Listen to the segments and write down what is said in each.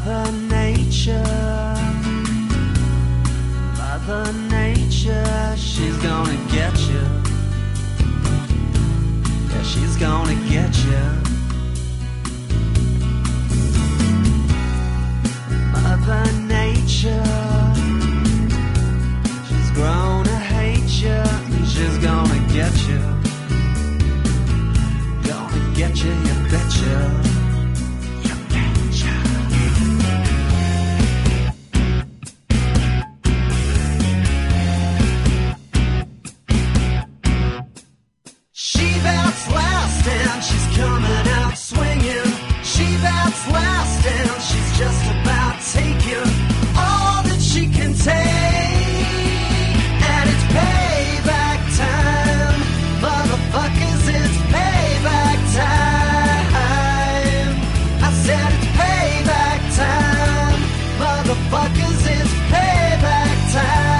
Mother Nature, she's gonna get you. Yeah, she's gonna get you. Mother Nature, she's grown to hate you, and she's gonna get you. Gonna get you, you betcha. And she's coming out swinging. She bats last and she's just about taking all that she can take. And it's payback time, motherfuckers, it's payback time. I said it's payback time, motherfuckers, it's payback time.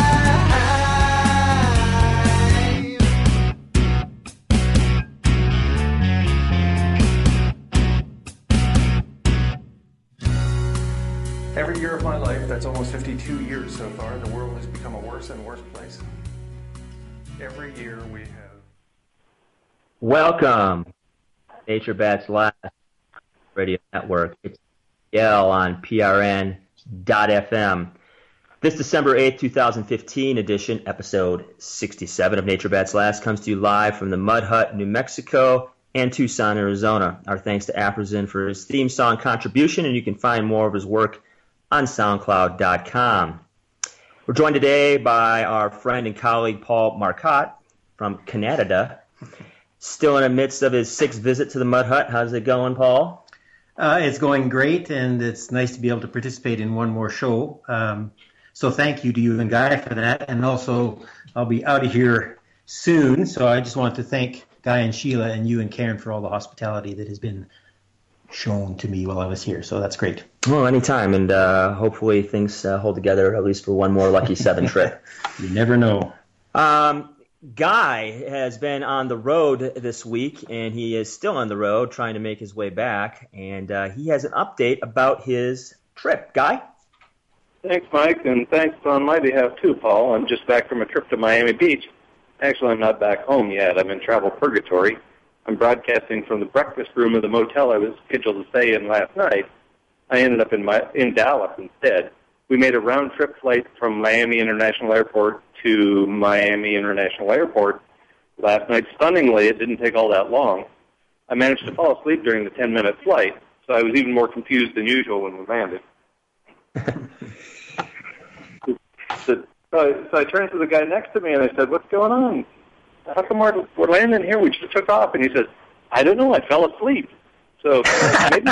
Every year of my life, that's almost 52 years so far, the world has become a worse and worse place. Every year we have... Welcome, Nature Bats Last Radio Network. It's Yale on PRN.FM. This December 8th, 2015 edition, episode 67 of Nature Bats Last, comes to you live from the Mud Hut, New Mexico, and Tucson, Arizona. Our thanks to Afrozen for his theme song contribution, and you can find more of his work on SoundCloud.com. We're joined today by our friend and colleague Paul Marcotte from Canada, still in the midst of his 6th visit to the Mud Hut. How's it going, Paul? It's going great, and it's nice to be able to participate in one more show. So thank you to you and Guy for that, and also I'll be out of here soon, so I just want to thank Guy and Sheila and you and Karen for all the hospitality that has been shown to me while I was here, so that's great. Well, anytime, and hopefully things hold together at least for one more Lucky 7 trip. You never know. Guy has been on the road this week, and he is still on the road trying to make his way back, and he has an update about his trip. Guy? Thanks, Mike, and thanks on my behalf too, Paul. I'm just back from a trip to Miami Beach. Actually, I'm not back home yet. I'm in travel purgatory. I'm broadcasting from the breakfast room of the motel I was scheduled to stay in last night. I ended up in Dallas instead. We made a round-trip flight from Miami International Airport to Miami International Airport last night. Stunningly, it didn't take all that long. I managed to fall asleep during the 10-minute flight, so I was even more confused than usual when we landed. So I turned to the guy next to me and I said, "What's going on? How come we're landing here? We just took off." And he says, "I don't know. I fell asleep." So maybe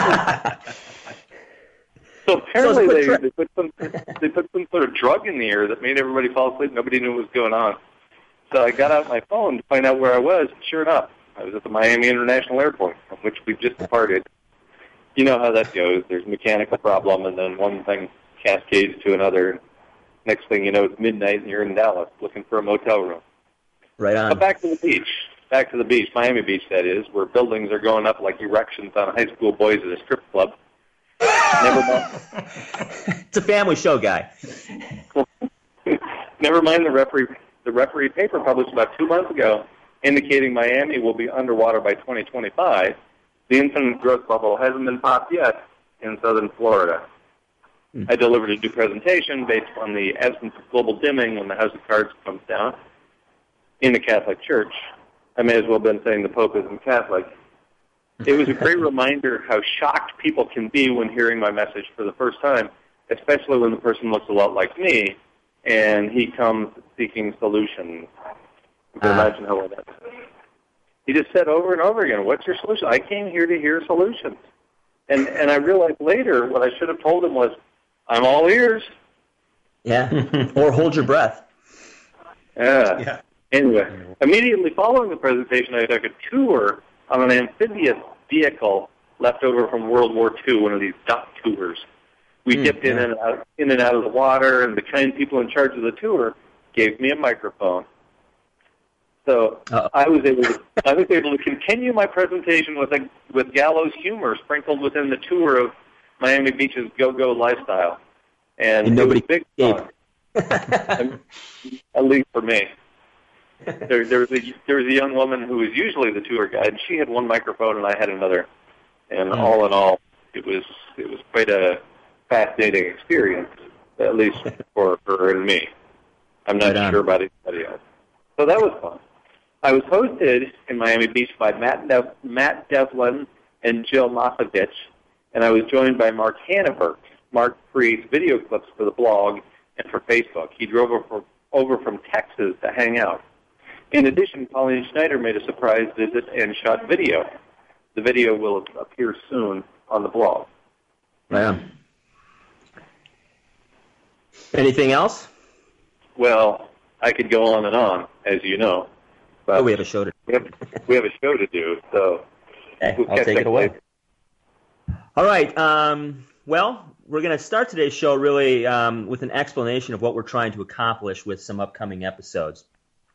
so apparently they put some sort of drug in the air that made everybody fall asleep. Nobody knew what was going on. So I got out my phone to find out where I was. Sure enough, I was at the Miami International Airport, from which we've just departed. You know how that goes. There's a mechanical problem, and then one thing cascades to another. Next thing you know, it's midnight, and you're in Dallas looking for a motel room. Right on. But back to the beach. Back to the beach, Miami Beach, that is, where buildings are going up like erections on high school boys at a strip club. Never mind. It's a family show, Guy. Never mind the referee paper published about 2 months ago indicating Miami will be underwater by 2025. The infinite growth bubble hasn't been popped yet in southern Florida. I delivered a new presentation based on the absence of global dimming when the House of Cards comes down in the Catholic Church. I may as well have been saying the Pope isn't Catholic. It was a great reminder how shocked people can be when hearing my message for the first time, especially when the person looks a lot like me, and he comes seeking solutions. You can imagine how well that is. He just said over and over again, "What's your solution?" I came here to hear solutions. And I realized later what I should have told him was, "I'm all ears." Yeah, or hold your breath. Yeah. Anyway, immediately following the presentation, I took a tour on an amphibious vehicle left over from World War II, one of these duck tours. We dipped in and out of the water, and the kind people in charge of the tour gave me a microphone. So I was able to continue my presentation with gallows humor sprinkled within the tour Miami Beach's go-go lifestyle. And nobody it was big fun, at least for me. There was a young woman who was usually the tour guide, and she had one microphone and I had another. And all in all, it was quite a fascinating experience, at least for her and me. I'm not sure about anybody else. So that was fun. I was hosted in Miami Beach by Matt Devlin and Jill Masovich, and I was joined by Mark Hannaford. Mark creates video clips for the blog and for Facebook. He drove over from Texas to hang out. In addition, Pauline Schneider made a surprise visit and shot video. The video will appear soon on the blog. Yeah. Anything else? Well, I could go on and on, as you know. But we have a show to do. We have a show to do, so okay, I'll take it away. All right. Well, we're going to start today's show really with an explanation of what we're trying to accomplish with some upcoming episodes.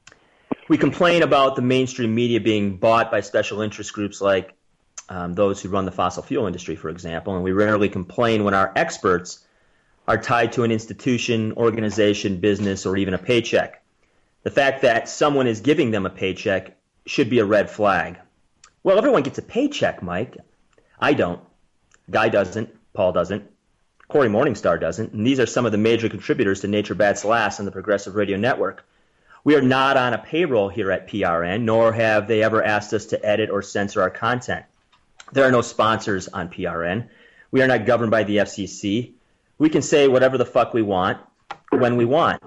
We complain about the mainstream media being bought by special interest groups like those who run the fossil fuel industry, for example, and we rarely complain when our experts are tied to an institution, organization, business, or even a paycheck. The fact that someone is giving them a paycheck should be a red flag. Well, everyone gets a paycheck, Mike. I don't. Guy doesn't. Paul doesn't. Corey Morningstar doesn't. And these are some of the major contributors to Nature Bats Last and the Progressive Radio Network. We are not on a payroll here at PRN, nor have they ever asked us to edit or censor our content. There are no sponsors on PRN. We are not governed by the FCC. We can say whatever the fuck we want, when we want.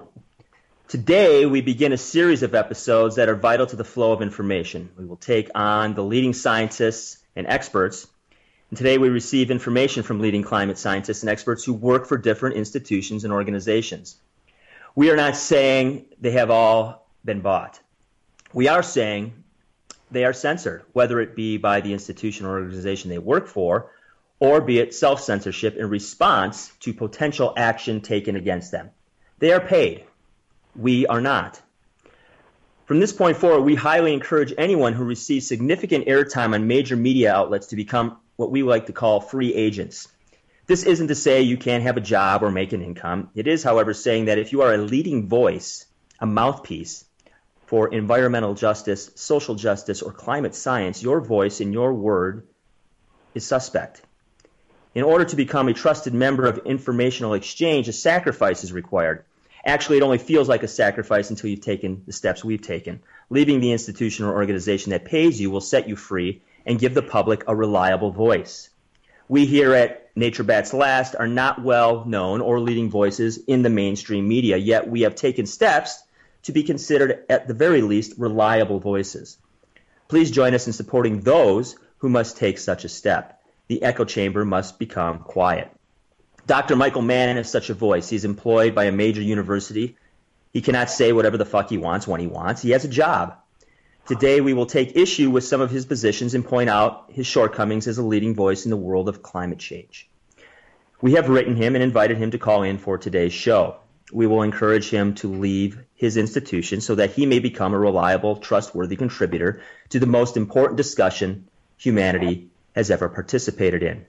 Today, we begin a series of episodes that are vital to the flow of information. We will take on the leading scientists and experts. And today, we receive information from leading climate scientists and experts who work for different institutions and organizations. We are not saying they have all been bought. We are saying they are censored, whether it be by the institution or organization they work for, or be it self-censorship in response to potential action taken against them. They are paid. We are not. From this point forward, we highly encourage anyone who receives significant airtime on major media outlets to become what we like to call free agents. This isn't to say you can't have a job or make an income. It is, however, saying that if you are a leading voice, a mouthpiece for environmental justice, social justice, or climate science, your voice and your word is suspect. In order to become a trusted member of informational exchange, a sacrifice is required. Actually, it only feels like a sacrifice until you've taken the steps we've taken. Leaving the institution or organization that pays you will set you free and give the public a reliable voice. We here at Nature Bats Last are not well known or leading voices in the mainstream media, yet we have taken steps to be considered at the very least reliable voices. Please join us in supporting those who must take such a step. The echo chamber must become quiet. Dr. Michael Mann is such a voice. He's employed by a major university. He cannot say whatever the fuck he wants when he wants. He has a job. Today we will take issue with some of his positions and point out his shortcomings as a leading voice in the world of climate change. We have written him and invited him to call in for today's show. We will encourage him to leave his institution so that he may become a reliable, trustworthy contributor to the most important discussion humanity has ever participated in.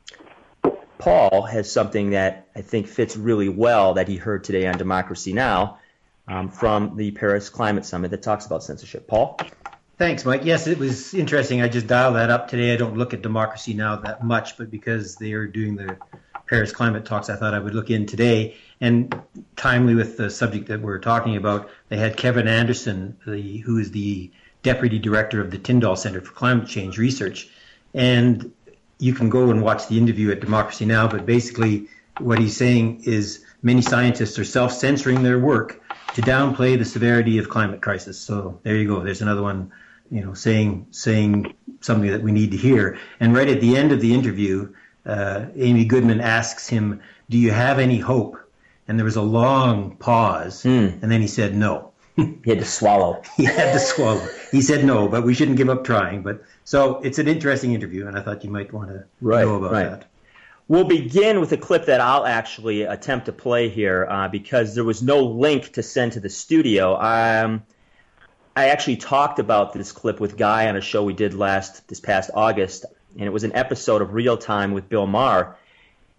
Paul has something that I think fits really well that he heard today on Democracy Now! From the Paris Climate Summit that talks about censorship. Paul? Thanks, Mike. Yes, it was interesting. I just dialed that up today. I don't look at Democracy Now! That much, but because they are doing the Paris climate talks, I thought I would look in today. And timely with the subject that we're talking about, they had Kevin Anderson, who is the Deputy Director of the Tyndall Center for Climate Change Research. And you can go and watch the interview at Democracy Now!, but basically what he's saying is many scientists are self-censoring their work to downplay the severity of climate crisis. So there you go. There's another one, saying something that we need to hear. And right at the end of the interview, Amy Goodman asks him, "Do you have any hope?" And there was a long pause, and then he said no. He had to swallow. He had to swallow. He said no, but we shouldn't give up trying. But so it's an interesting interview, and I thought you might want to know about that. We'll begin with a clip that I'll actually attempt to play here because there was no link to send to the studio. I actually talked about this clip with Guy on a show we did this past August, and it was an episode of Real Time with Bill Maher.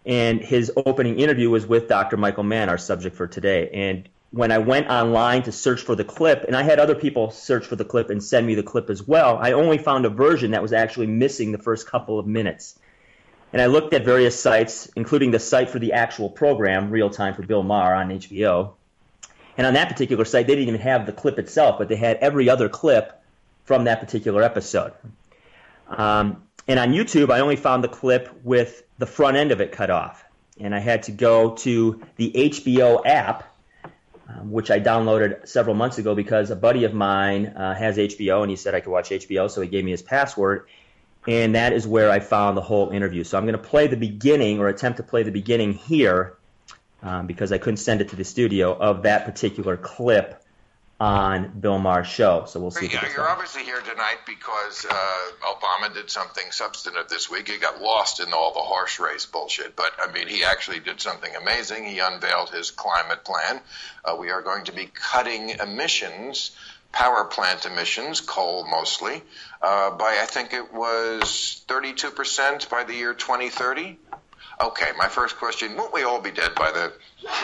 And his opening interview was with Dr. Michael Mann, our subject for today. And when I went online to search for the clip, and I had other people search for the clip and send me the clip as well, I only found a version that was actually missing the first couple of minutes. And I looked at various sites, including the site for the actual program, Real Time for Bill Maher on HBO. And on that particular site, they didn't even have the clip itself, but they had every other clip from that particular episode. And on YouTube, I only found the clip with the front end of it cut off. And I had to go to the HBO app, which I downloaded several months ago because a buddy of mine has HBO, and he said I could watch HBO, so he gave me his password. And that is where I found the whole interview. So I'm going to play the beginning, or attempt to play the beginning here, because I couldn't send it to the studio, of that particular clip on Bill Maher's show. So we'll see. Yeah, you're obviously here tonight because Obama did something substantive this week. He got lost in all the horse race bullshit, but I mean, he actually did something amazing. He unveiled his climate plan. We are going to be cutting emissions, power plant emissions, coal mostly, by I think it was 32% by the year 2030. Okay, my first question, won't we all be dead by then?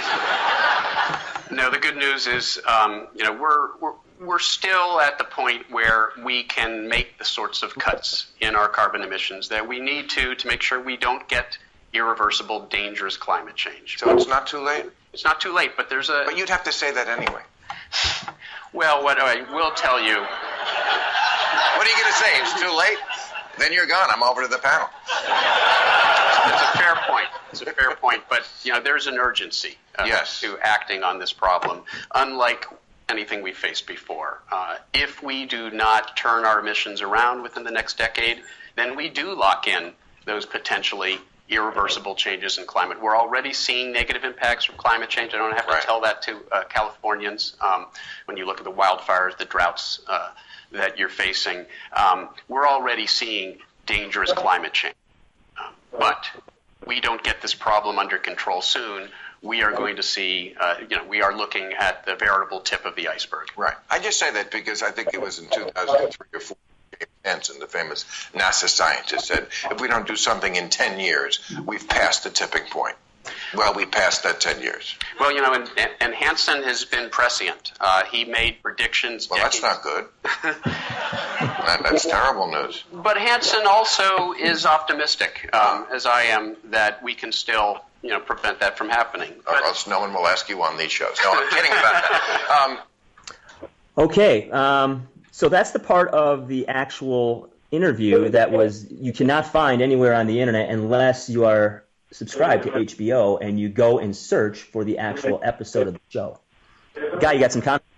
No, the good news is, we're still at the point where we can make the sorts of cuts in our carbon emissions that we need to make sure we don't get irreversible, dangerous climate change. So it's not too late? It's not too late, but there's a... But you'd have to say that anyway. Well, what I will tell you... What are you going to say? It's too late? Then you're gone. I'm over to the panel. It's a fair point. It's a fair point, but there's an urgency to acting on this problem, unlike anything we faced before. If we do not turn our emissions around within the next decade, then we do lock in those potentially irreversible changes in climate. We're already seeing negative impacts from climate change. I don't have to tell that to Californians. When you look at the wildfires, the droughts that you're facing, we're already seeing dangerous climate change. But we don't get this problem under control soon, we are going to see, we are looking at the veritable tip of the iceberg. Right. I just say that because I think it was in 2003 or 4, Hansen, the famous NASA scientist, said, if we don't do something in 10 years, we've passed the tipping point. Well, we passed that 10 years. Well, and Hansen has been prescient. He made predictions. Well, that's not good. That's terrible news. But Hansen also is optimistic, as I am, that we can still, prevent that from happening. Or else no one will ask you on these shows. No, I'm kidding about that. Okay, so that's the part of the actual interview that you cannot find anywhere on the internet unless you are subscribe to HBO and you go and search for the actual episode of the show. Guy, you got some comments?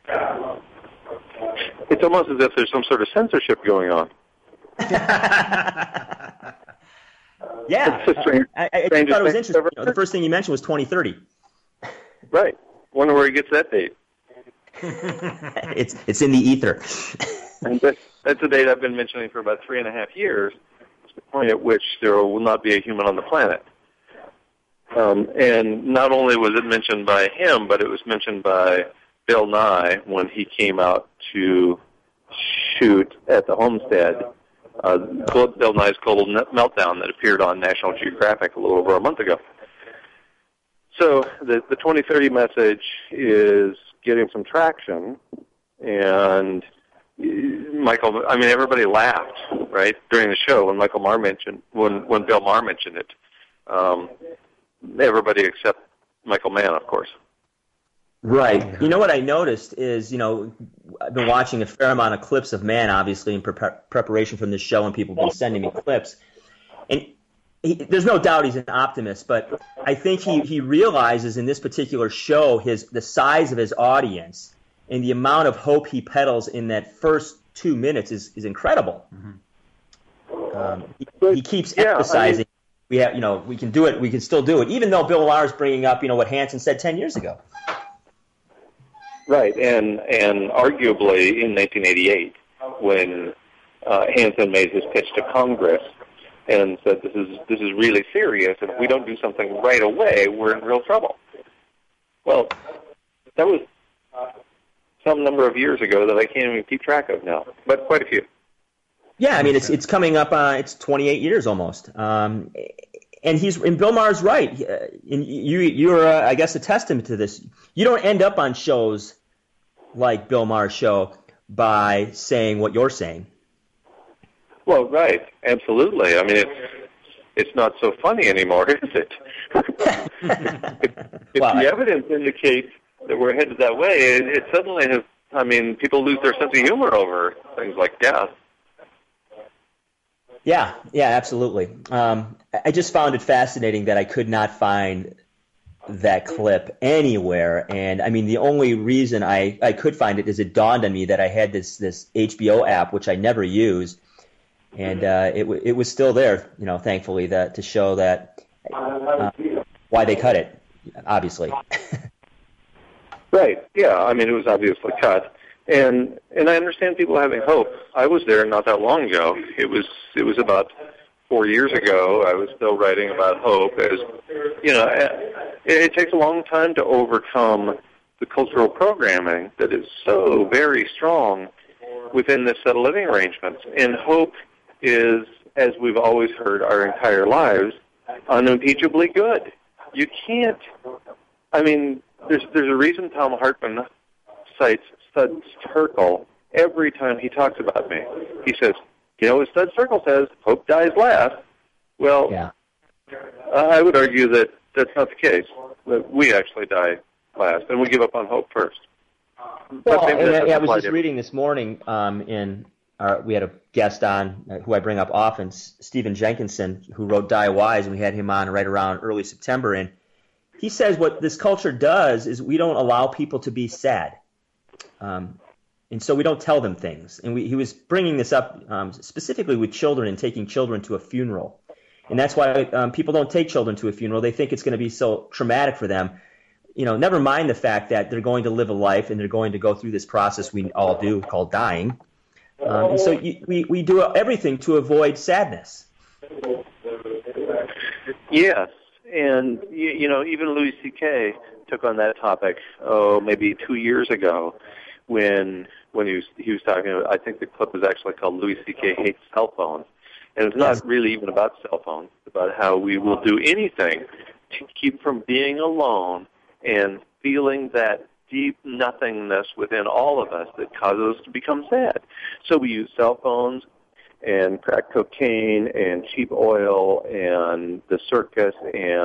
It's almost as if there's some sort of censorship going on. Yeah. I thought it was interesting. The first thing you mentioned was 2030. Right. Wonder where he gets that date. It's in the ether. And that's a date I've been mentioning for about 3.5 years. The point at which there will not be a human on the planet. And not only was it mentioned by him, but it was mentioned by Bill Nye when he came out to shoot at the homestead, Bill Nye's Global Meltdown that appeared on National Geographic a little over a month ago. So the 2030 message is getting some traction, and everybody laughed, right, during the show when Bill Maher mentioned it. Everybody except Michael Mann, of course. Right. You know what I noticed is, I've been watching a fair amount of clips of Mann, obviously, in preparation from this show, and people have been sending me clips. And there's no doubt he's an optimist, but I think he realizes in this particular show the size of his audience and the amount of hope he peddles in that first 2 minutes is incredible. Mm-hmm. He keeps emphasizing we can do it, we can still do it, even though Bill Maher is bringing up what Hansen said 10 years ago. Right, and arguably in 1988 when Hansen made his pitch to Congress and said this is really serious, and if we don't do something right away, we're in real trouble. Well, that was some number of years ago that I can't even keep track of now, but quite a few. Yeah, I mean, it's coming up, it's 28 years almost. And And Bill Maher's right. And you're I guess a testament to this. You don't end up on shows like Bill Maher's show by saying what you're saying. Well, right, absolutely. I mean, it's not so funny anymore, is it? if the evidence indicates that we're headed that way, it suddenly has. I mean, people lose their sense of humor over things like death. Yeah, absolutely. I just found it fascinating that I could not find that clip anywhere. And I mean, the only reason I could find it is it dawned on me that I had this HBO app, which I never use. And it was still there, thankfully, to show that why they cut it, obviously. Right, yeah. I mean, it was obviously cut. And I understand people having hope. I was there not that long ago. It was about 4 years ago. I was still writing about hope. As it takes a long time to overcome the cultural programming that is so very strong within this set of living arrangements. And hope is, as we've always heard our entire lives, unimpeachably good. You can't. I mean, there's a reason Tom Hartman cites Studs Terkel every time he talks about me. He says, as Studs Terkel says, hope dies last. Well, yeah. I would argue that that's not the case, that we actually die last, and we give up on hope first. Well, I was just reading this morning we had a guest on who I bring up often, Stephen Jenkinson, who wrote Die Wise, and we had him on right around early September, and he says what this culture does is we don't allow people to be sad. And so we don't tell them things. And he was bringing this up specifically with children and taking children to a funeral. And that's why people don't take children to a funeral. They think it's going to be so traumatic for them. Never mind the fact that they're going to live a life and they're going to go through this process we all do called dying. And so we do everything to avoid sadness. Yes. And, even Louis C.K. took on that topic, maybe 2 years ago when he was talking about, I think the clip was actually called Louis C.K. Hates Cell Phones. And it's not really even about cell phones. It's about how we will do anything to keep from being alone and feeling that deep nothingness within all of us that causes us to become sad. So we use cell phones and crack cocaine and cheap oil and the circus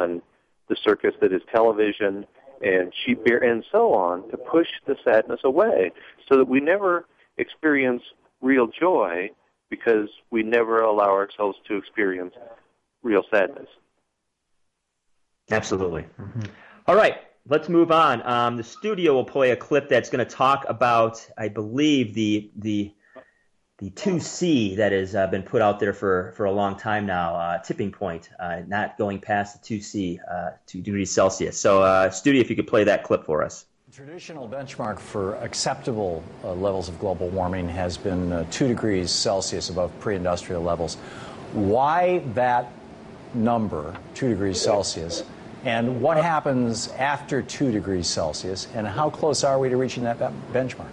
that is television and cheap beer and so on to push the sadness away so that we never experience real joy because we never allow ourselves to experience real sadness. Absolutely. Mm-hmm. All right, let's move on. The studio will play a clip that's going to talk about, I believe, the 2C that has been put out there for a long time now, tipping point, not going past the 2C, 2 degrees Celsius. So, studio, if you could play that clip for us. The traditional benchmark for acceptable levels of global warming has been 2 degrees Celsius above pre-industrial levels. Why that number, 2 degrees Celsius, and what happens after 2 degrees Celsius, and how close are we to reaching that benchmark?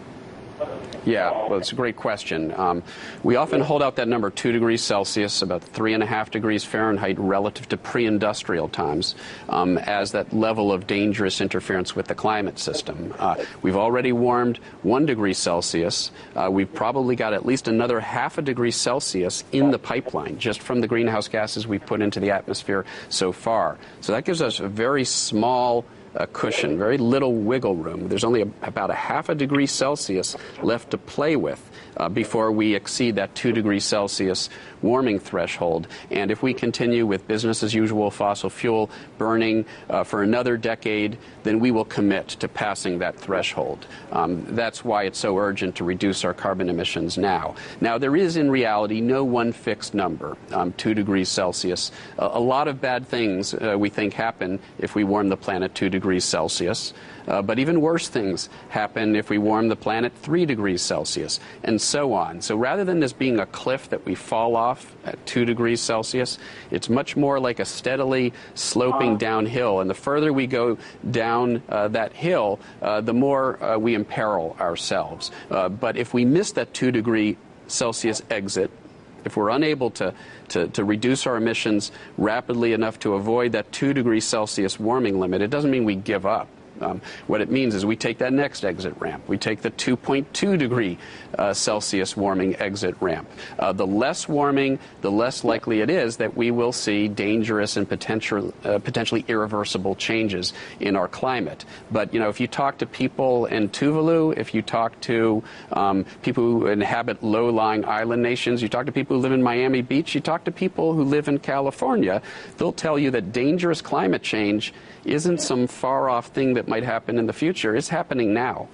Yeah, well, it's a great question. We often hold out that number 2 degrees Celsius, about 3.5 degrees Fahrenheit relative to pre-industrial times, as that level of dangerous interference with the climate system. We've already warmed 1 degree Celsius. We've probably got at least another 0.5 degree Celsius in the pipeline, just from the greenhouse gases we've put into the atmosphere so far. So that gives us a very small cushion, very little wiggle room. There's only about 0.5 degree Celsius left to play with before we exceed that 2 degrees Celsius warming threshold. And if we continue with business as usual fossil fuel burning for another decade, then we will commit to passing that threshold. That's why it's so urgent to reduce our carbon emissions now. Now, there is in reality no one fixed number, 2 degrees Celsius. A lot of bad things we think happen if we warm the planet 2 degrees Celsius. But even worse things happen if we warm the planet 3 degrees Celsius, and so on. So rather than this being a cliff that we fall off at 2 degrees Celsius, it's much more like a steadily sloping downhill. And the further we go down that hill, the more we imperil ourselves. But if we miss that 2 degree Celsius exit, If we're unable to reduce our emissions rapidly enough to avoid that 2 degrees Celsius warming limit, it doesn't mean we give up. What it means is we take that next exit ramp. We take the 2.2 degree Celsius warming exit ramp. The less warming, the less likely it is that we will see dangerous and potentially irreversible changes in our climate. But, if you talk to people in Tuvalu, if you talk to people who inhabit low-lying island nations, you talk to people who live in Miami Beach, you talk to people who live in California, they'll tell you that dangerous climate change isn't some far-off thing that might happen in the future. It's happening now.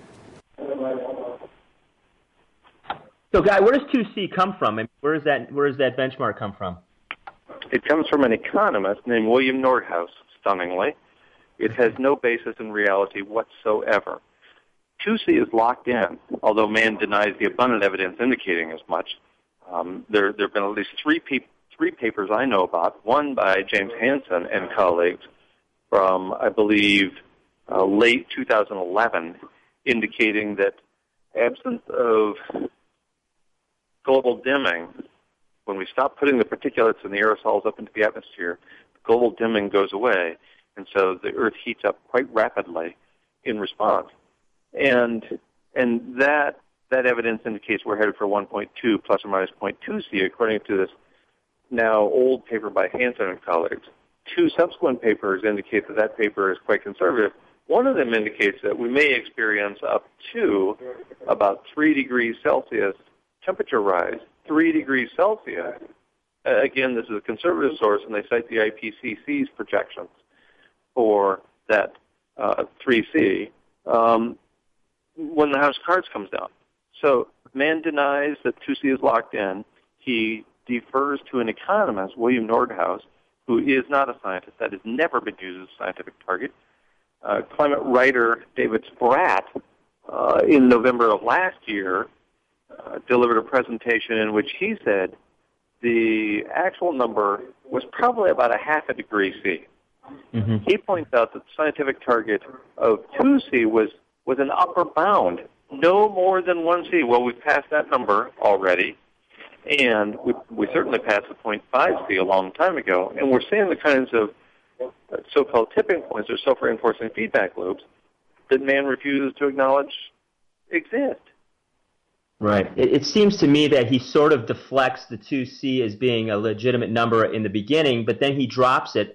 So, Guy, where does 2C come from? And where does that benchmark come from? It comes from an economist named William Nordhaus, stunningly. It has no basis in reality whatsoever. 2C is locked in, although man denies the abundant evidence indicating as much. There have been at least three papers I know about, one by James Hansen and colleagues from, I believe, late 2011, indicating that absence of global dimming, when we stop putting the particulates and the aerosols up into the atmosphere, global dimming goes away, and so the Earth heats up quite rapidly in response. And that evidence indicates we're headed for 1.2 plus or minus 0.2 C, according to this now old paper by Hansen and colleagues. 2 subsequent papers indicate that paper is quite conservative. One of them indicates that we may experience up to about 3 degrees Celsius temperature rise. 3 degrees Celsius. Again, this is a conservative source, and they cite the IPCC's projections for that 3C when the House of Cards comes down. So man denies that 2C is locked in. He defers to an economist, William Nordhaus, who is not a scientist. That has never been used as a scientific target. Climate writer David Spratt, in November of last year, delivered a presentation in which he said the actual number was probably about a half a degree C. Mm-hmm. He points out that the scientific target of 2C was an upper bound, no more than 1C. Well, we've passed that number already. And we certainly passed the 0.5 C a long time ago, and we're seeing the kinds of so-called tipping points or self-reinforcing feedback loops that man refuses to acknowledge exist. Right. It seems to me that he sort of deflects the 2C as being a legitimate number in the beginning, but then he drops it.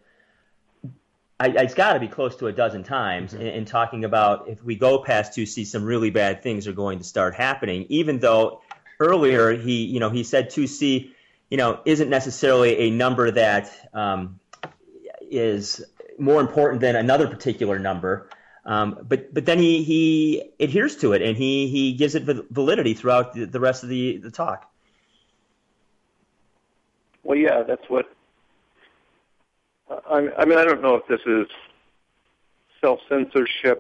It's got to be close to a dozen times in talking about if we go past 2C, some really bad things are going to start happening, even though earlier, he said 2C, isn't necessarily a number that is more important than another particular number. But then he adheres to it, and he gives it validity throughout the rest of the talk. Well, yeah, that's what. I don't know if this is self-censorship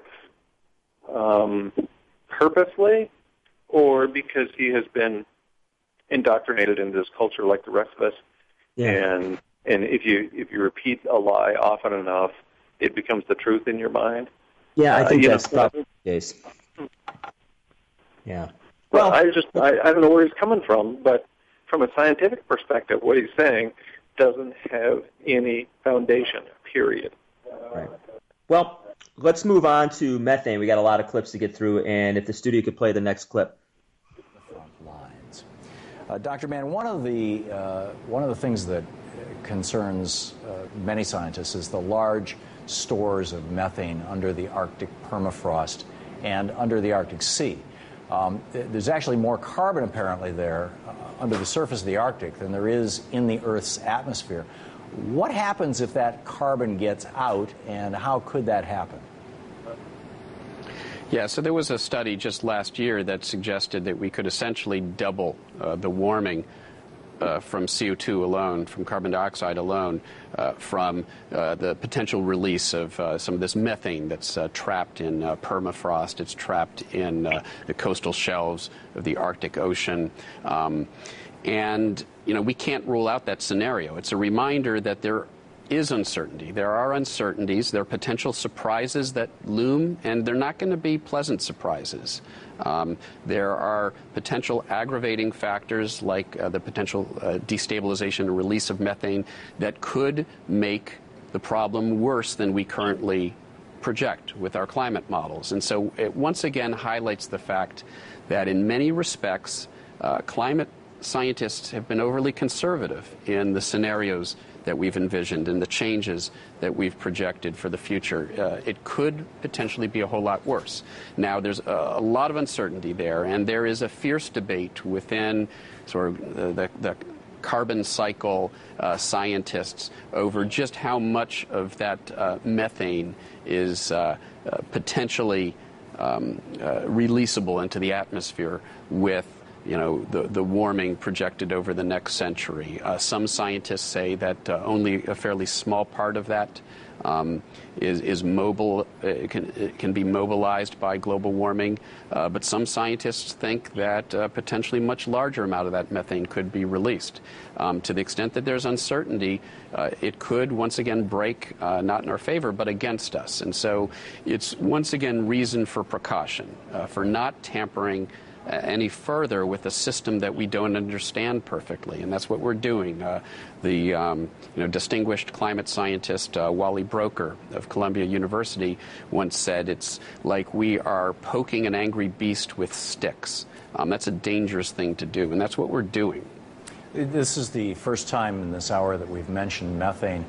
purposely, or because he has been indoctrinated into this culture like the rest of us. Yeah. And if you repeat a lie often enough, it becomes the truth in your mind. Yeah, I think that's probably the case. Yeah. Well, I don't know where he's coming from, but from a scientific perspective, what he's saying doesn't have any foundation, period. Right. Well, let's move on to methane. We got a lot of clips to get through, and if the studio could play the next clip. The front lines. Dr. Mann, one of the things that concerns many scientists is the large stores of methane under the Arctic permafrost and under the Arctic Sea. There's actually more carbon apparently there under the surface of the Arctic than there is in the Earth's atmosphere. What happens if that carbon gets out, and how could that happen? Yeah, so there was a study just last year that suggested that we could essentially double the warming from CO2 alone, from carbon dioxide alone, from the potential release of some of this methane that's trapped in permafrost. It's trapped in the coastal shelves of the Arctic Ocean. And, we can't rule out that scenario. It's a reminder that there is uncertainty. There are uncertainties. There are potential surprises that loom, and they're not going to be pleasant surprises. There are potential aggravating factors like the potential destabilization and release of methane that could make the problem worse than we currently project with our climate models. And so it once again highlights the fact that in many respects, climate scientists have been overly conservative in the scenarios that we've envisioned and the changes that we've projected for the future. It could potentially be a whole lot worse. Now, there's a lot of uncertainty there, and there is a fierce debate within sort of the carbon cycle scientists over just how much of that methane is potentially releasable into the atmosphere with the warming projected over the next century. Some scientists say that only a fairly small part of that is mobile, can be mobilized by global warming. But some scientists think that potentially much larger amount of that methane could be released. To the extent that there's uncertainty, it could once again break not in our favor, but against us. And so it's once again reason for precaution, for not tampering any further with a system that we don't understand perfectly, and that's what we're doing. The distinguished climate scientist Wally Broecker of Columbia University once said it's like we are poking an angry beast with sticks. That's a dangerous thing to do, and that's what we're doing. This is the first time in this hour that we've mentioned methane.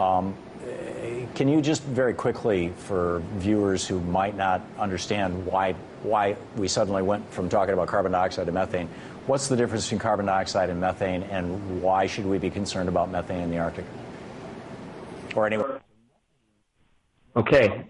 Can you just very quickly, for viewers who might not understand why we suddenly went from talking about carbon dioxide to methane, what's the difference between carbon dioxide and methane, and why should we be concerned about methane in the Arctic? Or anywhere? Okay.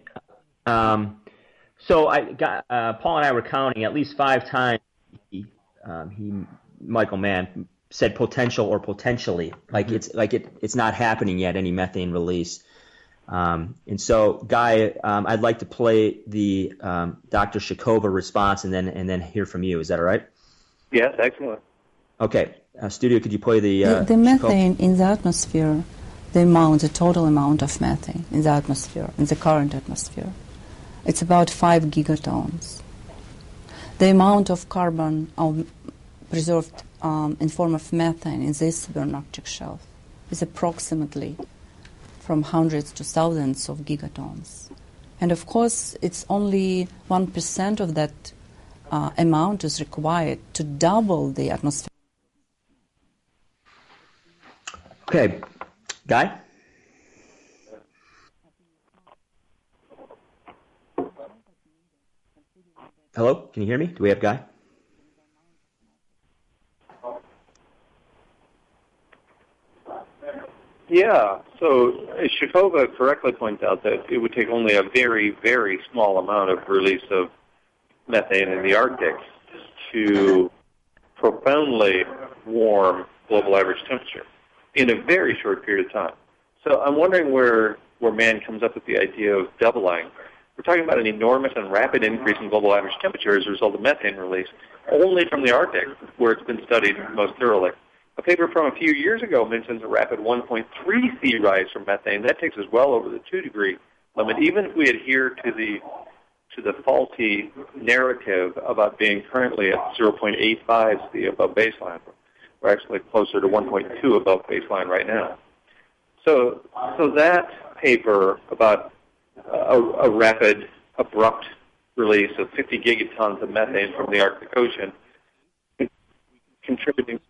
So I got Paul and I were counting at least 5 times. Michael Mann said potential or potentially, it's not happening yet, any methane release. And so, Guy, I'd like to play the Dr. Shakova response and then hear from you. Is that all right? Yes, excellent. Okay, studio, could you play the methane in the atmosphere? The total amount of methane in the atmosphere, in the current atmosphere, it's about 5 gigatons. The amount of carbon preserved in form of methane in this subarctic shelf is approximately from hundreds to thousands of gigatons. And of course, it's only 1% of that amount is required to double the atmosphere. Okay. Guy? Hello? Can you hear me? Do we have Guy? Yeah, so Shakova correctly points out that it would take only a very, very small amount of release of methane in the Arctic to profoundly warm global average temperature in a very short period of time. So I'm wondering where man comes up with the idea of doubling. We're talking about an enormous and rapid increase in global average temperature as a result of methane release, only from the Arctic, where it's been studied most thoroughly. A paper from a few years ago mentions a rapid 1.3 C rise from methane. That takes us well over the 2-degree limit, even if we adhere to the faulty narrative about being currently at 0.85 C above baseline. We're actually closer to 1.2 above baseline right now. So that paper about a rapid, abrupt release of 50 gigatons of methane from the Arctic Ocean contributing.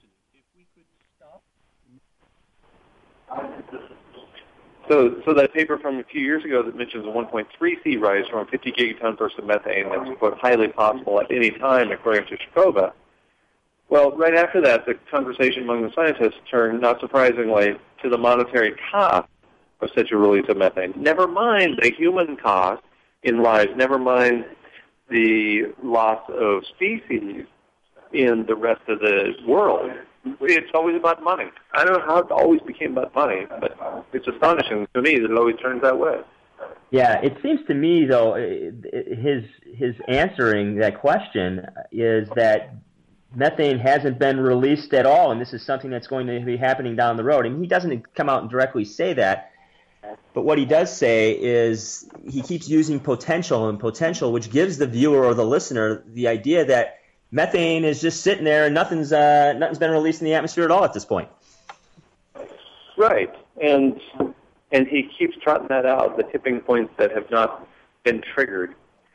So that paper from a few years ago that mentions a 1.3 C rise from a 50 gigaton burst of methane that's highly possible at any time, according to Shakova. Well, right after that, the conversation among the scientists turned, not surprisingly, to the monetary cost of such a release of methane. Never mind the human cost in lives, never mind the loss of species in the rest of the world. It's always about money. I don't know how it always became about money, but it's astonishing to me that it always turns that way. Yeah, it seems to me, though, his answering that question is that methane hasn't been released at all, and this is something that's going to be happening down the road. And he doesn't come out and directly say that, But what he does say is he keeps using potential, which gives the viewer or the listener the idea that methane is just sitting there and nothing's been released in the atmosphere at all at this point. Right, and he keeps trotting that out, the tipping points that have not been triggered.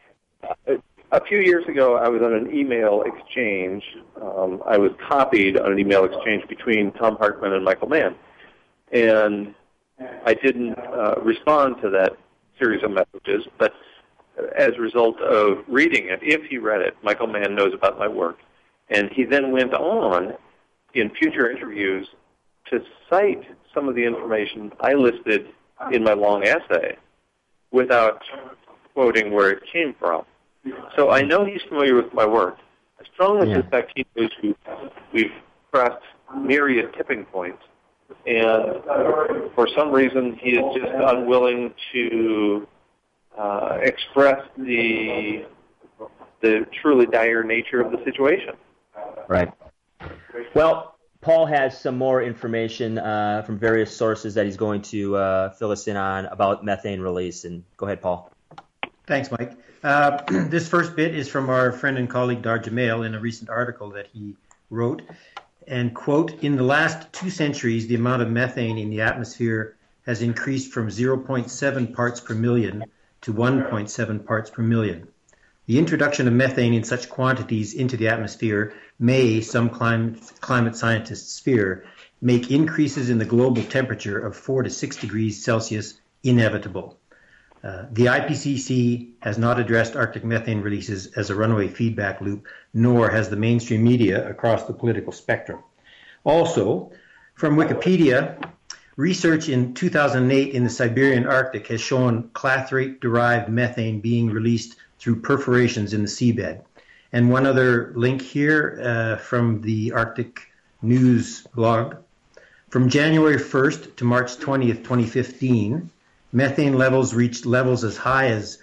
A few years ago, I was on an email exchange. I was copied on an email exchange between Thom Hartmann and Michael Mann, and I didn't respond to that series of messages, but as a result of reading it, if he read it, Michael Mann knows about my work, and he then went on in future interviews to cite some of the information I listed in my long essay without quoting where it came from. So I know he's familiar with my work. I strongly suspect he knows we've crossed myriad tipping points, and for some reason he is just unwilling to express the truly dire nature of the situation. Right. Well, Paul has some more information from various sources that he's going to fill us in on about methane release. And go ahead, Paul. Thanks, Mike. This first bit is from our friend and colleague Dar Jamail in a recent article that he wrote. And, quote, in the last 2 centuries, the amount of methane in the atmosphere has increased from 0.7 parts per million to 1.7 parts per million. The introduction of methane in such quantities into the atmosphere may, some climate scientists fear, make increases in the global temperature of 4 to 6 degrees Celsius inevitable. The IPCC has not addressed Arctic methane releases as a runaway feedback loop, nor has the mainstream media across the political spectrum. Also, from Wikipedia, research in 2008 in the Siberian Arctic has shown clathrate-derived methane being released through perforations in the seabed. And one other link here from the Arctic News blog. From January 1st to March 20th, 2015, methane levels reached levels as high as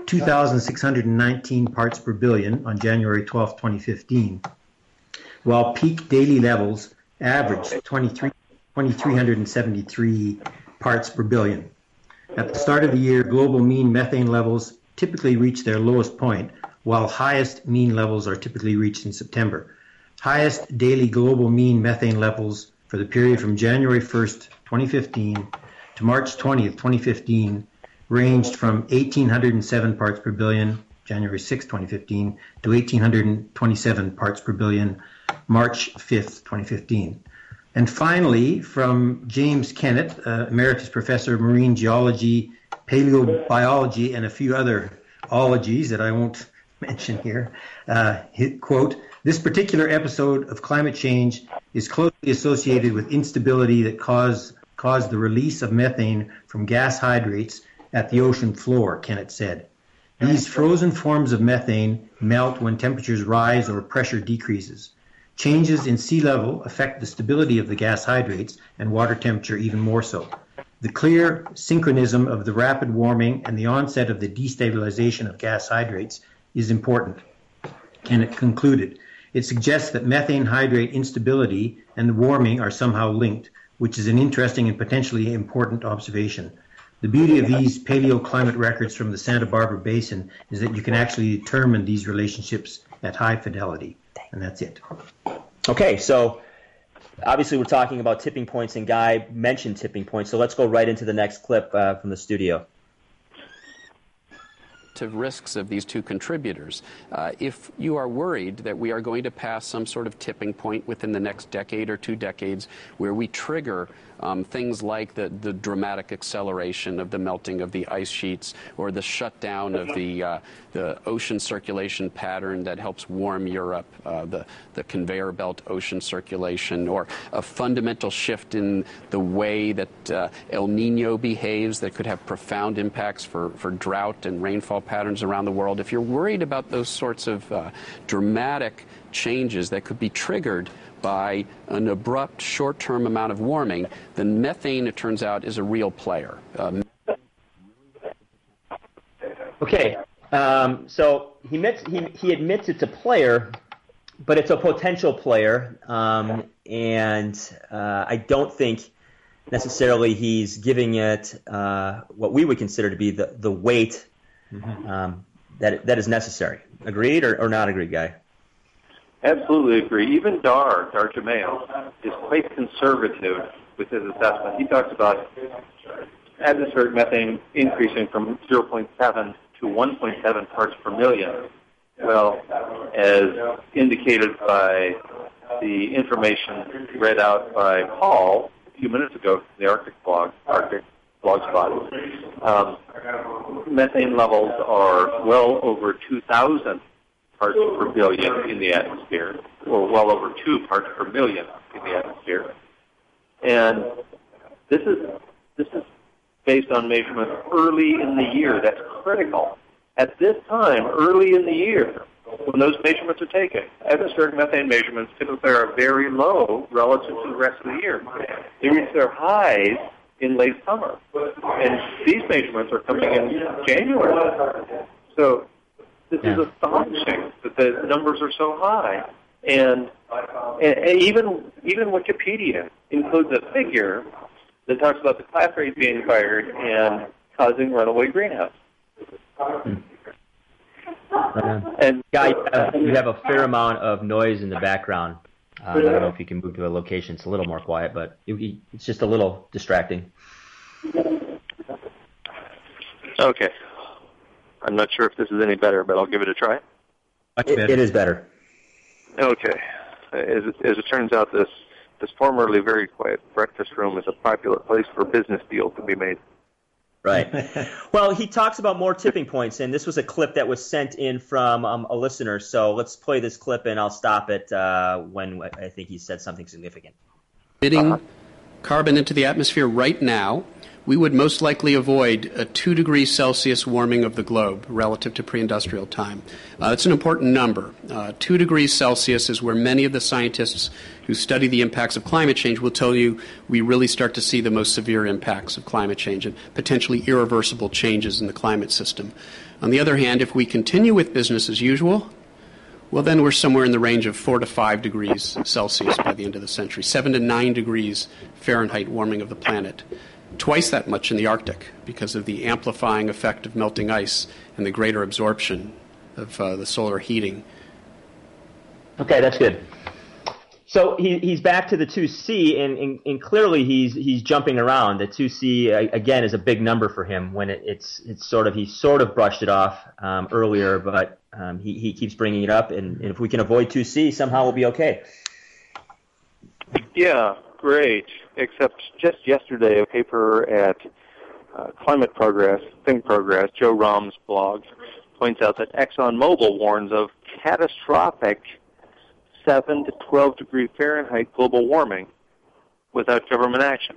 2,619 parts per billion on January 12, 2015, while peak daily levels averaged 2,373 parts per billion. At the start of the year, global mean methane levels typically reach their lowest point, while highest mean levels are typically reached in September. Highest daily global mean methane levels for the period from January 1st, 2015 to March 20th, 2015, ranged from 1,807 parts per billion, January 6, 2015, to 1,827 parts per billion, March 5th, 2015. And finally, from James Kennett, Emeritus Professor of Marine Geology, Paleobiology, and a few other ologies that I won't mention here, quote, this particular episode of climate change is closely associated with instability that caused the release of methane from gas hydrates at the ocean floor, Kennett said. These frozen forms of methane melt when temperatures rise or pressure decreases. Changes in sea level affect the stability of the gas hydrates and water temperature even more so. The clear synchronism of the rapid warming and the onset of the destabilization of gas hydrates is important. Kennett concluded, it suggests that methane hydrate instability and the warming are somehow linked, which is an interesting and potentially important observation. The beauty of these paleoclimate records from the Santa Barbara Basin is that you can actually determine these relationships at high fidelity. And that's it. Okay, so obviously we're talking about tipping points, and Guy mentioned tipping points, so let's go right into the next clip from the studio. To risks of these two contributors. If you are worried that we are going to pass some sort of tipping point within the next decade or 2 decades where we trigger things like the dramatic acceleration of the melting of the ice sheets or the shutdown of the ocean circulation pattern that helps warm Europe, the conveyor belt ocean circulation, or a fundamental shift in the way that El Nino behaves that could have profound impacts for drought and rainfall patterns around the world. If you're worried about those sorts of dramatic changes that could be triggered by an abrupt short-term amount of warming, then methane, it turns out, is a real player. Okay, so he admits it's a player, but it's a potential player, and I don't think necessarily he's giving it what we would consider to be the weight that is necessary. Agreed or not agreed, Guy? Absolutely agree. Even Dar Jamail, is quite conservative with his assessment. He talks about atmospheric methane increasing from 0.7 to 1.7 parts per million. Well, as indicated by the information read out by Paul a few minutes ago from the Arctic Blogspot, methane levels are well over 2,000 parts per billion in the atmosphere, or well over 2 parts per million in the atmosphere. And this is based on measurements early in the year. That's critical. At this time, early in the year, when those measurements are taken, atmospheric methane measurements typically are very low relative to the rest of the year. They reach their highs in late summer. And these measurements are coming in January. So this is astonishing that the numbers are so high. And even Wikipedia includes a figure that talks about the class rate being fired and causing runaway greenhouse. And Guy, you have a fair amount of noise in the background. I don't know if you can move to a location it's a little more quiet, but it's just a little distracting. Okay. I'm not sure if this is any better, but I'll give it a try. It is better. Okay. As it turns out, this formerly very quiet breakfast room is a popular place for business deals to be made. Right. Well, he talks about more tipping points, and this was a clip that was sent in from a listener. So let's play this clip, and I'll stop it when I think he said something significant. Emitting carbon into the atmosphere right now, we would most likely avoid a 2 degrees Celsius warming of the globe relative to pre-industrial time. That's an important number. 2 degrees Celsius is where many of the scientists who study the impacts of climate change will tell you we really start to see the most severe impacts of climate change and potentially irreversible changes in the climate system. On the other hand, if we continue with business as usual, well, then we're somewhere in the range of 4 to 5 degrees Celsius by the end of the century, 7 to 9 degrees Fahrenheit warming of the planet. Twice that much in the Arctic because of the amplifying effect of melting ice and the greater absorption of the solar heating. Okay, that's good. So he's back to the 2C, and clearly he's jumping around. The 2C again is a big number for him. When he sort of brushed it off earlier, but he keeps bringing it up, and if we can avoid 2C, somehow we'll be okay. Yeah, great. Except just yesterday, a paper at Climate Progress, Think Progress, Joe Rahm's blog, points out that ExxonMobil warns of catastrophic 7 to 12 degree Fahrenheit global warming without government action.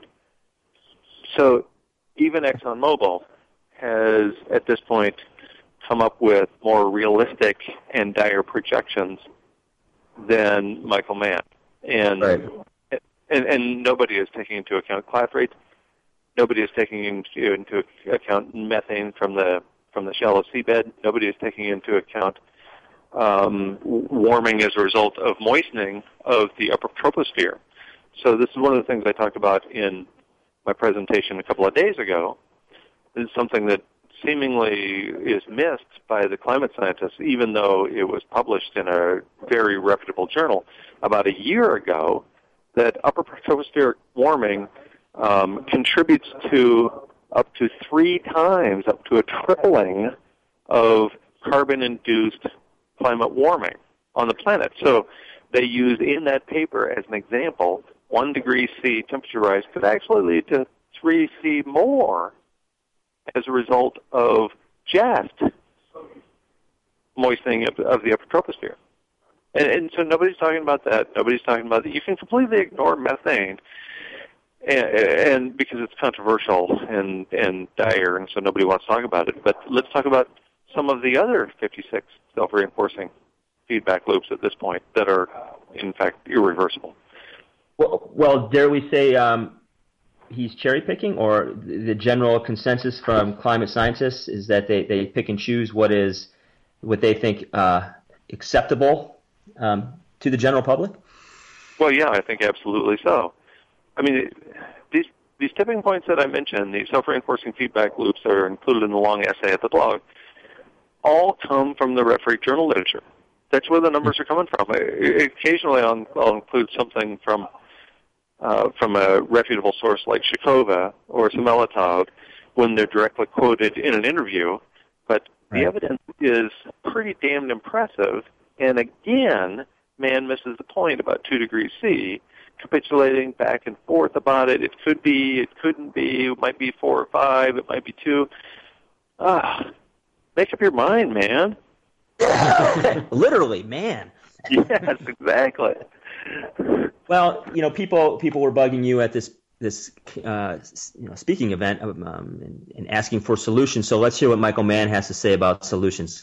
So even ExxonMobil has, at this point, come up with more realistic and dire projections than Michael Mann. And right. And nobody is taking into account class rates. Nobody is taking into account methane from the shallow seabed. Nobody is taking into account warming as a result of moistening of the upper troposphere. So this is one of the things I talked about in my presentation a couple of days ago. This is something that seemingly is missed by the climate scientists, even though it was published in a very reputable journal about a year ago, that upper tropospheric warming contributes to up to 3 times, up to a tripling of carbon-induced climate warming on the planet. So they used in that paper as an example, 1 degree C temperature rise could actually lead to 3 C more as a result of just moistening of the upper troposphere. And so nobody's talking about that. Nobody's talking about that. You can completely ignore methane, and because it's controversial and dire, and so nobody wants to talk about it. But let's talk about some of the other 56 self-reinforcing feedback loops at this point that are, in fact, irreversible. Well, dare we say he's cherry-picking, or the general consensus from climate scientists is that they pick and choose what they think acceptable to the general public? Well, yeah, I think absolutely so. I mean, these tipping points that I mentioned, these self-reinforcing feedback loops that are included in the long essay at the blog, all come from the referee journal literature. That's where the numbers are coming from. Occasionally, I'll include something from a reputable source like Shakova or Sameletov when they're directly quoted in an interview, but the evidence is pretty damned impressive. And again, man misses the point about 2 degrees C, capitulating back and forth about it. It could be, it couldn't be, it might be 4 or 5, it might be 2. Make up your mind, man. Literally, man. Yes, exactly. Well, people were bugging you at this speaking event and asking for solutions. So let's hear what Michael Mann has to say about solutions.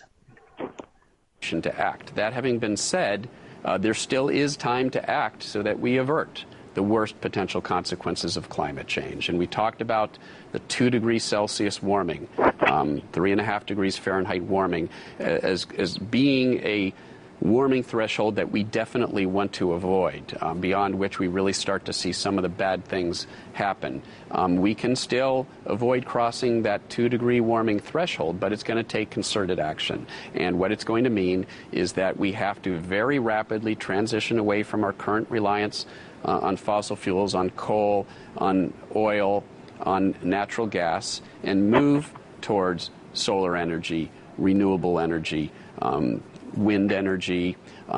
To act. That having been said, there still is time to act so that we avert the worst potential consequences of climate change. And we talked about the 2 degrees Celsius warming, 3.5 degrees Fahrenheit warming, as being a warming threshold that we definitely want to avoid, beyond which we really start to see some of the bad things happen. We can still avoid crossing that 2-degree warming threshold, but it's going to take concerted action. And what it's going to mean is that we have to very rapidly transition away from our current reliance on fossil fuels, on coal, on oil, on natural gas, and move towards solar energy, renewable energy, wind energy.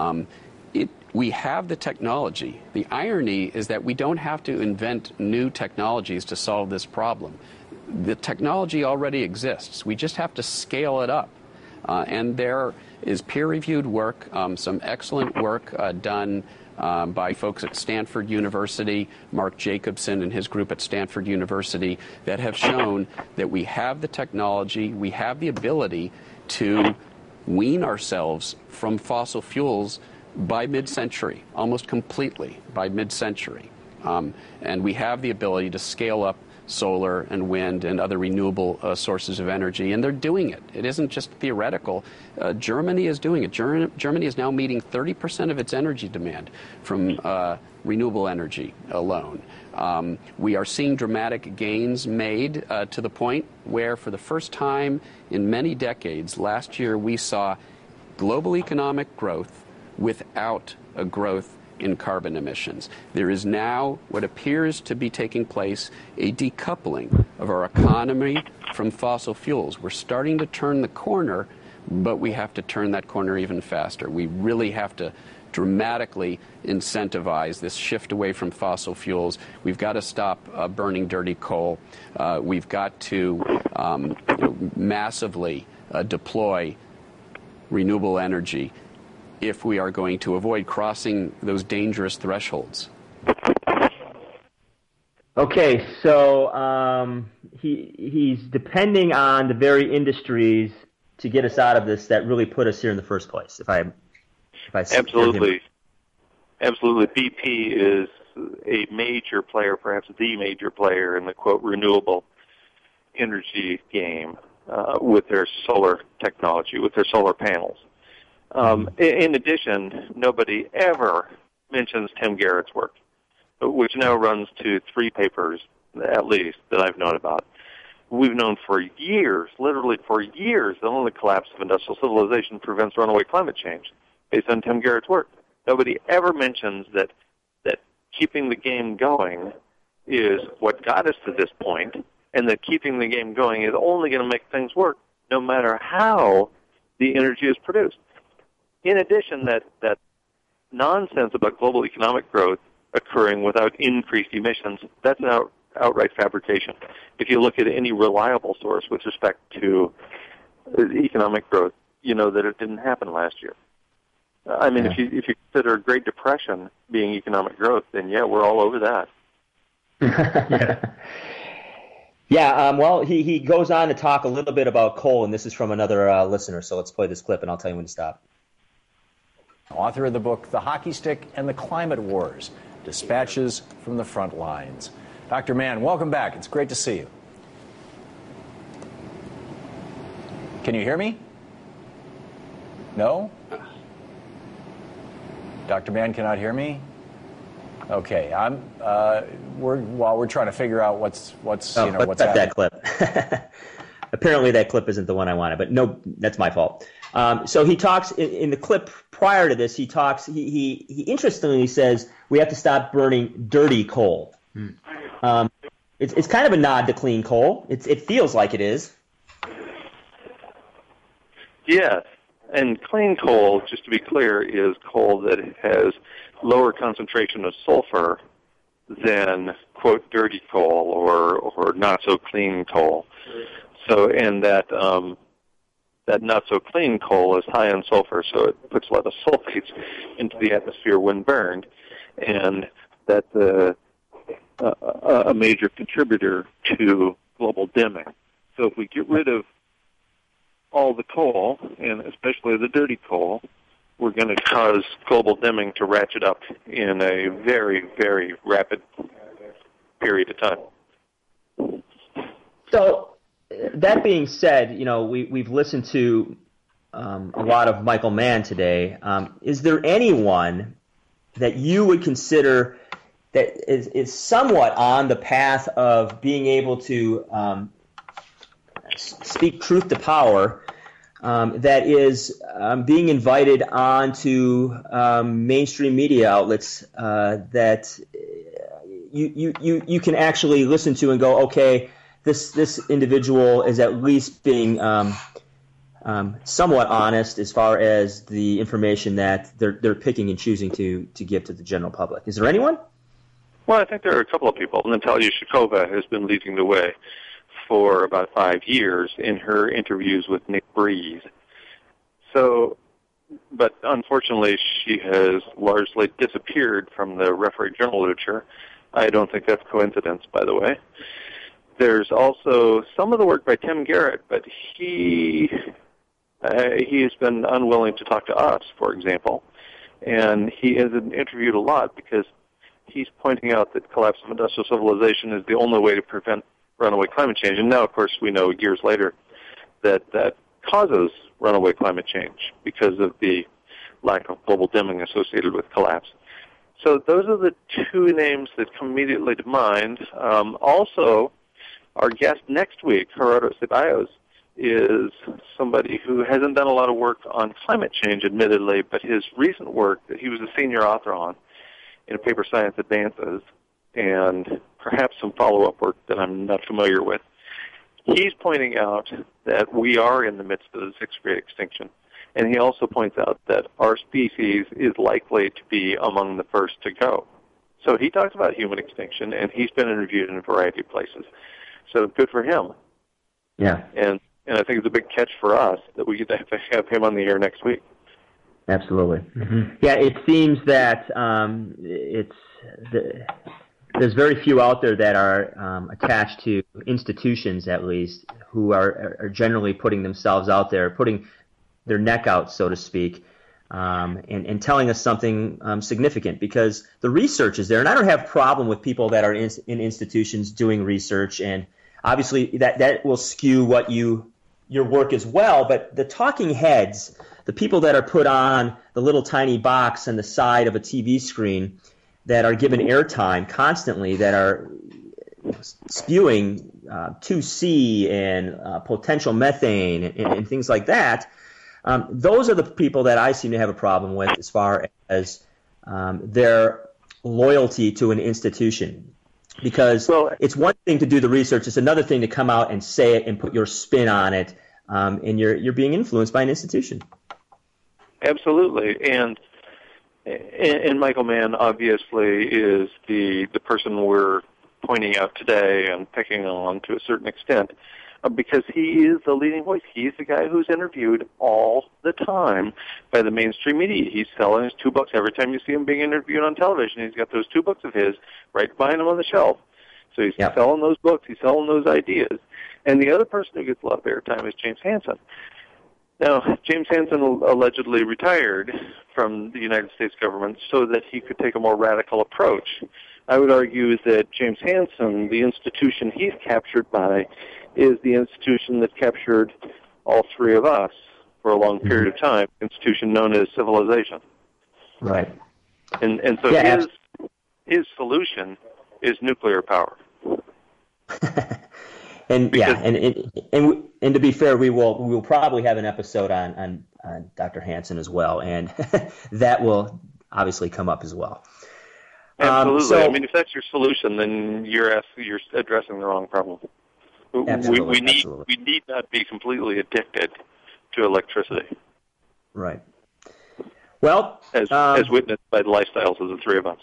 We have the technology. The irony is that we don't have to invent new technologies to solve this problem. The technology already exists. We just have to scale it up. And there is peer-reviewed work, some excellent work done by folks at Stanford University, Mark Jacobson and his group at Stanford University, that have shown that we have the technology, we have the ability to wean ourselves from fossil fuels by mid-century, almost completely by mid-century. And we have the ability to scale up solar and wind and other renewable sources of energy, and they're doing it. It isn't just theoretical. Germany is doing it. Germany is now meeting 30% of its energy demand from renewable energy alone. We are seeing dramatic gains made to the point where, for the first time in many decades, last year we saw global economic growth without a growth in carbon emissions. There is now what appears to be taking place, a decoupling of our economy from fossil fuels. We're starting to turn the corner, but we have to turn that corner even faster. We really have to dramatically incentivize this shift away from fossil fuels. We've got to stop burning dirty coal. We've got to massively deploy renewable energy if we are going to avoid crossing those dangerous thresholds. Okay, so he's depending on the very industries to get us out of this that really put us here in the first place. If I absolutely. BP is a major player, perhaps the major player in the quote renewable energy game with their solar technology, with their solar panels. In addition, nobody ever mentions Tim Garrett's work, which now runs to 3 papers, at least, that I've known about. We've known for years, literally for years, that only the collapse of industrial civilization prevents runaway climate change, based on Tim Garrett's work. Nobody ever mentions that keeping the game going is what got us to this point, and that keeping the game going is only going to make things work, no matter how the energy is produced. In addition, that nonsense about global economic growth occurring without increased emissions, that's an outright fabrication. If you look at any reliable source with respect to economic growth, you know that it didn't happen last year. I mean, if you consider Great Depression being economic growth, then yeah, we're all over that. Well, he goes on to talk a little bit about coal, and this is from another listener, so let's play this clip, and I'll tell you when to stop. Author of the book, The Hockey Stick and the Climate Wars, Dispatches from the Front Lines. Dr. Mann, welcome back. It's great to see you. Can you hear me? No? Dr. Mann cannot hear me? Okay, while we're trying to figure out what's what's happening. That clip. Apparently that clip isn't the one I wanted, but no, that's my fault. So he talks in the clip prior to this. He talks. He interestingly says we have to stop burning dirty coal. It's kind of a nod to clean coal. It feels like it is. Yes, and clean coal, just to be clear, is coal that has lower concentration of sulfur than, quote, dirty coal or not so clean coal. So, and that not so clean coal is high in sulfur, so it puts a lot of sulfates into the atmosphere when burned, and that's a major contributor to global dimming. So if we get rid of all the coal, and especially the dirty coal, we're going to cause global dimming to ratchet up in a very, very rapid period of time. So, that being said, we've listened to a lot of Michael Mann today. Is there anyone that you would consider that is somewhat on the path of being able to speak truth to power, that is being invited onto mainstream media outlets that you can actually listen to and go, okay, this individual is at least being somewhat honest as far as the information that they're picking and choosing to give to the general public. Is there anyone? Well, I think there are a couple of people. Natalia Shakova has been leading the way for about 5 years in her interviews with Nick Breeze. So, but unfortunately, she has largely disappeared from the referee journal literature. I don't think that's coincidence, by the way. There's also some of the work by Tim Garrett, but he has been unwilling to talk to us, for example, and he isn't interviewed a lot because he's pointing out that collapse of industrial civilization is the only way to prevent runaway climate change. And now, of course, we know years later that causes runaway climate change because of the lack of global dimming associated with collapse. So those are the two names that come immediately to mind. Also, our guest next week, Gerardo Ceballos, is somebody who hasn't done a lot of work on climate change, admittedly, but his recent work that he was a senior author on in a paper, Science Advances, and perhaps some follow-up work that I'm not familiar with, he's pointing out that we are in the midst of the sixth great extinction. And he also points out that our species is likely to be among the first to go. So he talks about human extinction, and he's been interviewed in a variety of places. So good for him. Yeah. And I think it's a big catch for us that we get to have him on the air next week. Absolutely. Mm-hmm. Yeah, it seems that there's very few out there that are attached to institutions, at least, who are generally putting themselves out there, putting their neck out, so to speak, and telling us something significant, because the research is there. And I don't have a problem with people that are in institutions doing research, and obviously that will skew what your work as well. But the talking heads, the people that are put on the little tiny box on the side of a TV screen that are given airtime constantly, that are spewing 2C and potential methane and things like that, those are the people that I seem to have a problem with as far as their loyalty to an institution. Because it's one thing to do the research, it's another thing to come out and say it and put your spin on it, and you're being influenced by an institution. Absolutely. And Michael Mann obviously is the person we're pointing out today and picking on to a certain extent, because he is the leading voice. He's the guy who's interviewed all the time by the mainstream media. He's selling his 2 books. Every time you see him being interviewed on television, he's got those 2 books of his right behind him on the shelf. So he's selling those books. He's selling those ideas. And the other person who gets a lot of airtime is James Hansen. Now, James Hansen allegedly retired from the United States government so that he could take a more radical approach. I would argue that James Hansen, the institution he's captured by, is the institution that captured all 3 of us for a long period of time, institution known as civilization. Right. And so his solution is nuclear power. And to be fair, we will probably have an episode on Dr. Hansen as well, and that will obviously come up as well. Absolutely. I mean, if that's your solution, then you're addressing the wrong problem. We need not be completely addicted to electricity. Right. Well, as witnessed by the lifestyles of the three of us.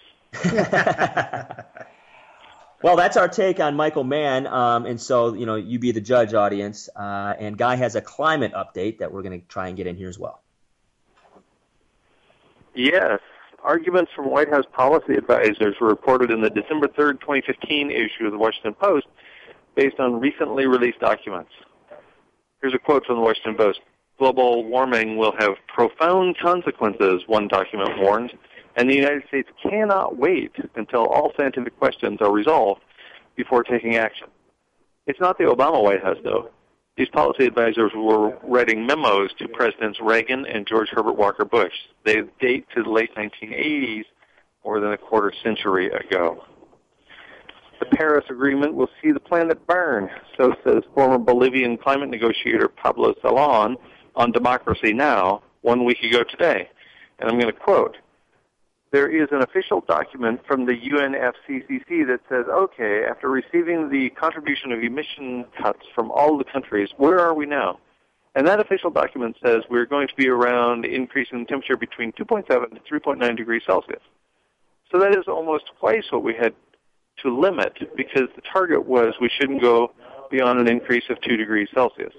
Well, that's our take on Michael Mann, and so, you be the judge, audience, and Guy has a climate update that we're going to try and get in here as well. Yes. Arguments from White House policy advisors were reported in the December 3rd, 2015 issue of the Washington Post based on recently released documents. Here's a quote from the Washington Post. Global warming will have profound consequences, one document warned, and the United States cannot wait until all scientific questions are resolved before taking action. It's not the Obama White House, though. These policy advisors were writing memos to Presidents Reagan and George Herbert Walker Bush. They date to the late 1980s, more than a quarter century ago. The Paris Agreement will see the planet burn, so says former Bolivian climate negotiator Pablo Salon on Democracy Now! 1 week ago today. And I'm going to quote, "There is an official document from the UNFCCC that says, okay, after receiving the contribution of emission cuts from all the countries, where are we now? And that official document says we're going to be around increasing the temperature between 2.7 to 3.9 degrees Celsius. So that is almost twice what we had to limit, because the target was we shouldn't go beyond an increase of 2 degrees Celsius.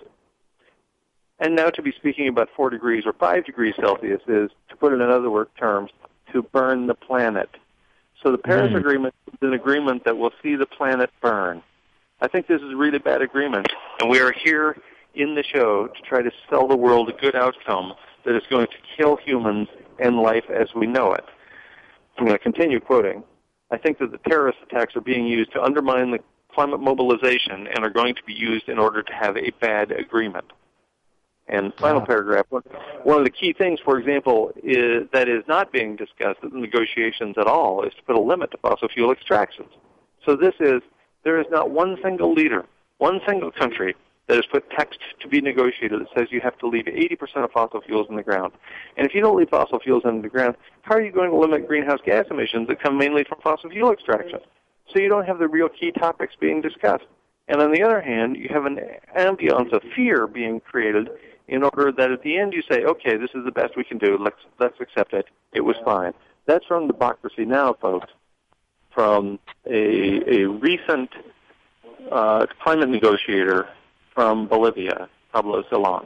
And now to be speaking about 4 degrees or 5 degrees Celsius is, to put it in other terms, to burn the planet. So the Paris Agreement is an agreement that will see the planet burn. I think this is a really bad agreement, and we are here in the show to try to sell the world a good outcome that is going to kill humans and life as we know it. I'm going to continue quoting. I think that the terrorist attacks are being used to undermine the climate mobilization and are going to be used in order to have a bad agreement. And final paragraph, one of the key things, for example, that is not being discussed in the negotiations at all is to put a limit to fossil fuel extractions. So there is not one single leader, one single country that has put text to be negotiated that says you have to leave 80% of fossil fuels in the ground. And if you don't leave fossil fuels in the ground, how are you going to limit greenhouse gas emissions that come mainly from fossil fuel extraction? So you don't have the real key topics being discussed. And on the other hand, you have an ambiance of fear being created in order that at the end you say, okay, this is the best we can do, let's accept it, it was fine. That's from Democracy Now! Folks, from a recent climate negotiator from Bolivia, Pablo Salon.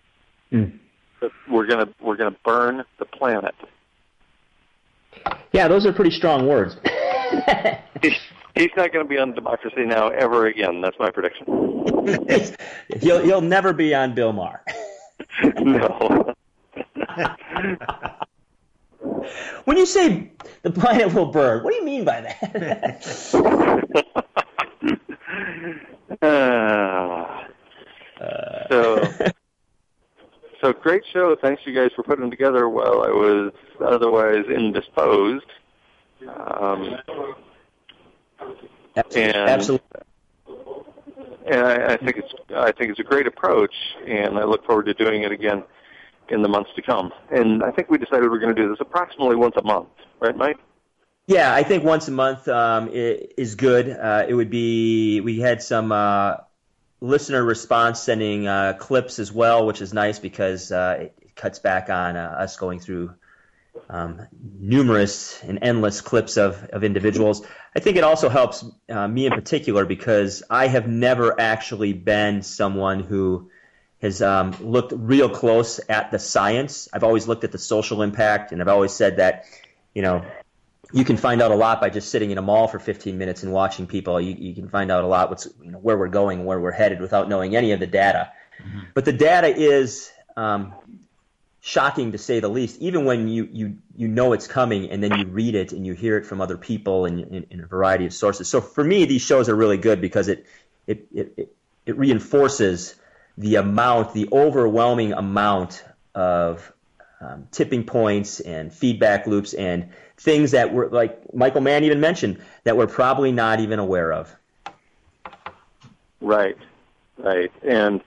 We're gonna burn the planet. Yeah, those are pretty strong words. He's not going to be on Democracy Now! Ever again. That's my prediction. He'll never be on Bill Maher. No. When you say the planet will burn, what do you mean by that? So great show. Thanks you guys for putting it together while I was otherwise indisposed. Absolutely. And I think it's a great approach, and I look forward to doing it again in the months to come. And I think we decided we're going to do this approximately once a month, right, Mike? Yeah, I think once a month is good. It would be. We had some listener response sending clips as well, which is nice because it cuts back on us going through numerous and endless clips of individuals. I think it also helps me in particular because I have never actually been someone who has looked real close at the science. I've always looked at the social impact, and I've always said that, you can find out a lot by just sitting in a mall for 15 minutes and watching people. You can find out a lot where we're going, where we're headed without knowing any of the data. Mm-hmm. But the data is shocking to say the least, even when you know it's coming and then you read it and you hear it from other people in a variety of sources. So for me, these shows are really good because it reinforces the overwhelming amount of tipping points and feedback loops and things that were, like Michael Mann even mentioned, that we're probably not even aware of. Right. And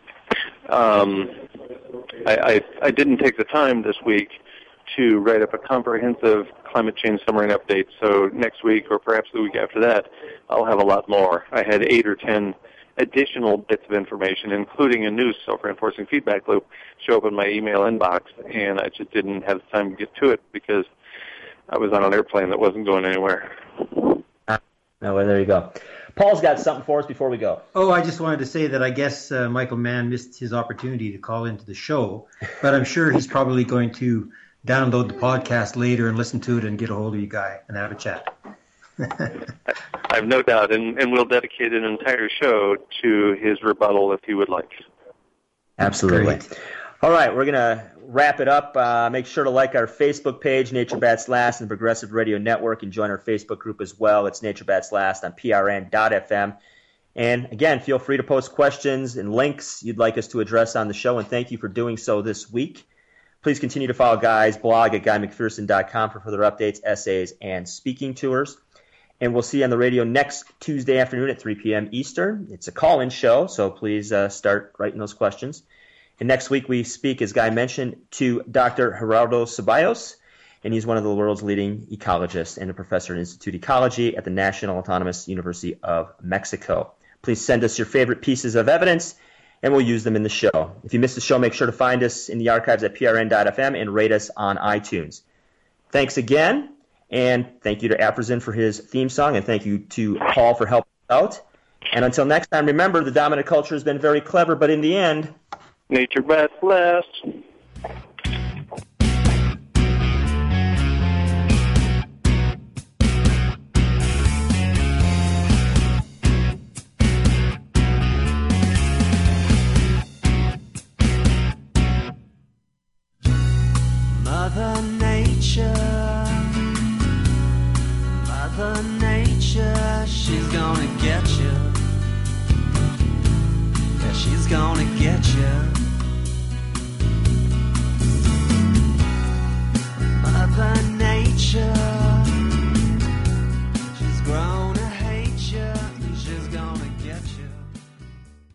I didn't take the time this week to write up a comprehensive climate change summary and update. So next week, or perhaps the week after that, I'll have a lot more. I had 8 or 10 additional bits of information, including a new self-reinforcing feedback loop, show up in my email inbox, and I just didn't have the time to get to it because I was on an airplane that wasn't going anywhere. Oh, well, there you go. Paul's got something for us before we go. Oh, I just wanted to say that I guess Michael Mann missed his opportunity to call into the show, but I'm sure he's probably going to download the podcast later and listen to it and get a hold of you guy and have a chat. I have no doubt, and we'll dedicate an entire show to his rebuttal if he would like. Absolutely. Great. All right, we're going to wrap it up. Make sure to like our Facebook page, Nature Bats Last, and the Progressive Radio Network, and join our Facebook group as well. It's Nature Bats Last on PRN.FM. And again, feel free to post questions and links you'd like us to address on the show, and thank you for doing so this week. Please continue to follow Guy's blog at GuyMcPherson.com for further updates, essays, and speaking tours. And we'll see you on the radio next Tuesday afternoon at 3 p.m. Eastern. It's a call-in show, so please start writing those questions. And next week we speak, as Guy mentioned, to Dr. Gerardo Ceballos, and he's one of the world's leading ecologists and a professor in Institute Ecology at the National Autonomous University of Mexico. Please send us your favorite pieces of evidence, and we'll use them in the show. If you missed the show, make sure to find us in the archives at prn.fm and rate us on iTunes. Thanks again. And thank you to Afrozen for his theme song, and thank you to Paul for helping us out. And until next time, remember, the dominant culture has been very clever, but in the end, Nature Bats Last. Mother Nature, she's gonna get you. Yeah, she's gonna get you.